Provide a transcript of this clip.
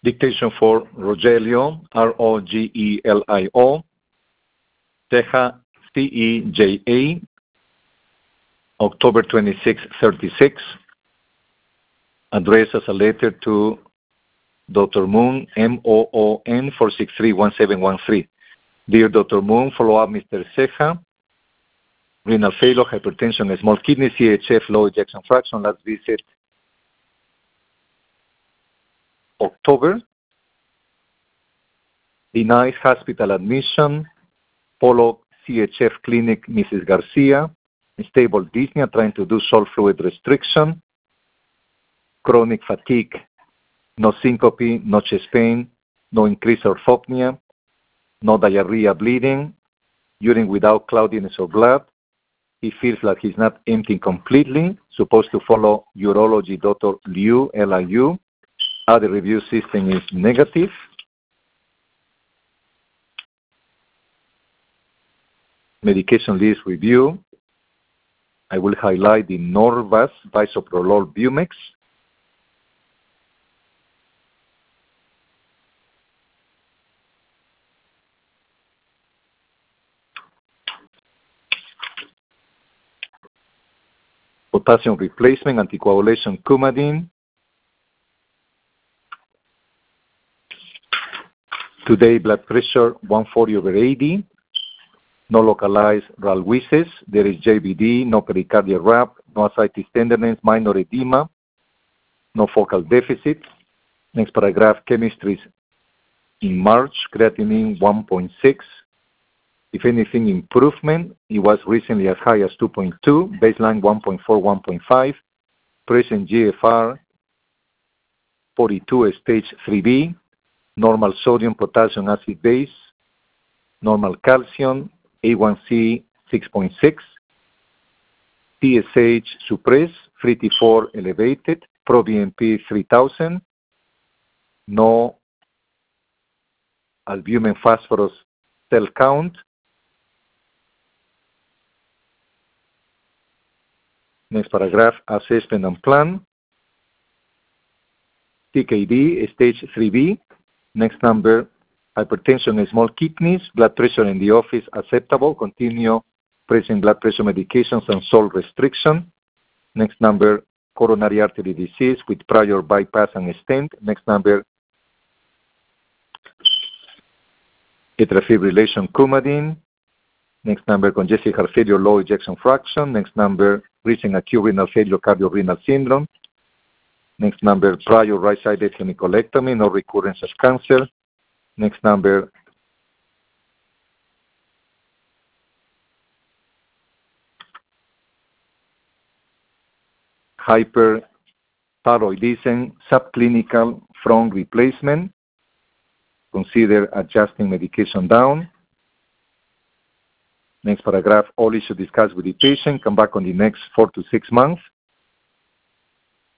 Dictation for Rogelio, Rogelio, Ceja, CEJA, October 26, 36. Address as a letter to Dr. Moon, MOON 4631713. Dear Dr. Moon, follow up Mr. Ceja. Renal failure, hypertension, small kidney, CHF, low ejection fraction. Last visit October. Denies hospital admission. Follow CHF clinic, Mrs. Garcia. Stable dyspnea, trying to do salt fluid restriction. Chronic fatigue, no syncope, no chest pain, no increased orthopnea, no diarrhea, bleeding, urine without cloudiness or blood. He feels like he's not emptying completely. Supposed to follow urology, Dr. Liu, LIU. Other review system is negative. Medication list review. I will highlight the Norvasc bisoprolol Bumex. Potassium replacement, anticoagulation, Coumadin. Today, blood pressure 140/80. No localized ralwisis. There is JVD, no pericardial wrap, no ascites tenderness, minor edema, no focal deficit. Next paragraph, chemistries in March, creatinine 1.6. If anything, improvement. It was recently as high as 2.2, baseline 1.4, 1.5. Present GFR 42, stage 3B. Normal sodium, potassium, acid base. Normal calcium, A1C 6.6. TSH suppressed, free T4 elevated, proBNP 3000. No albumin phosphorus cell count. Next paragraph, assessment and plan. TKD, stage 3B. Next number, hypertension and small kidneys. Blood pressure in the office acceptable. Continue present blood pressure medications and salt restriction. Next number, coronary artery disease with prior bypass and stent. Next number, atrial fibrillation, Coumadin. Next number, congestive heart failure, low ejection fraction. Next number, recent acute renal failure, cardiorenal syndrome. Next number, prior right-sided hemicolectomy, no recurrence of cancer. Next number, hyperthyroidism, subclinical from replacement. Consider adjusting medication down. Next paragraph, all issues discussed with the patient. Come back on the next 4 to 6 months.